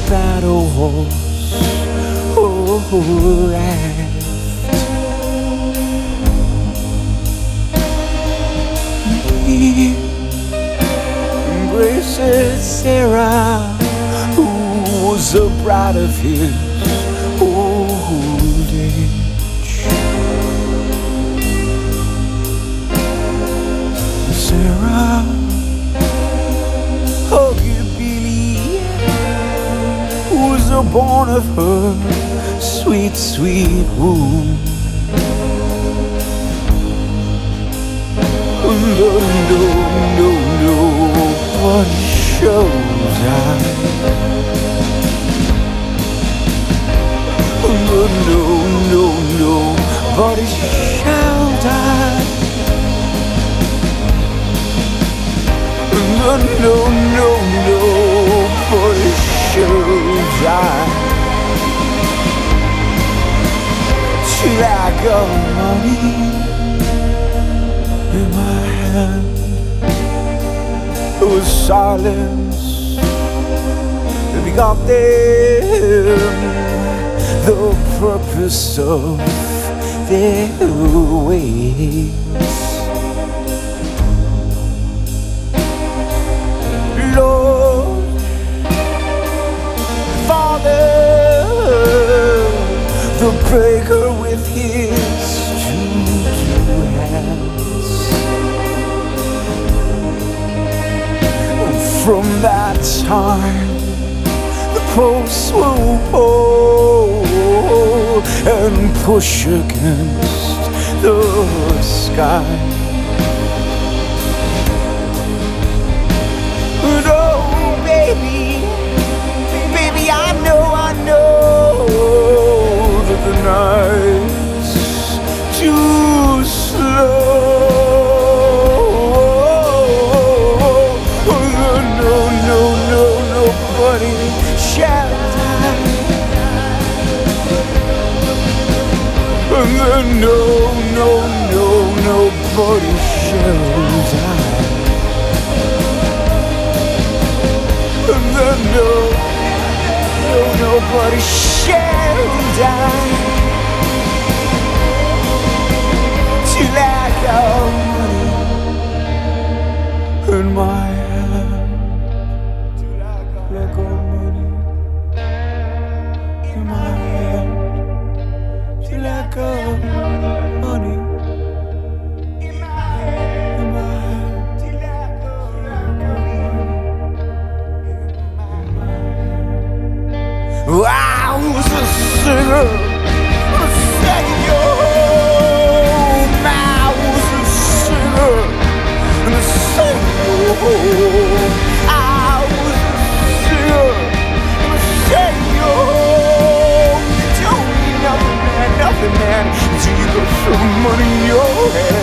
that old horse, oh, laughed. He embraces Sarah, who was the bride of his old age. Sarah, oh, you believe, was born of her sweet, sweet womb. No, what shows I? No, but it shall die. No, but it shall die. Till I got money in my hand. It was silence that we got them, the purpose of their ways. Lord, Father, the breaker with his two hands. From that time, the posts will pull and push against the sky. But oh, baby, I know that the night's too slow. Nobody shall die. No, nobody shall die. No, nobody shall die. Till I got money in my hand. Like old money in my hand, till I got money in my hand, till I got money. I was a singer, singing your home. I was a singer, and singing your home. Nothing, man, until you got some money in your head.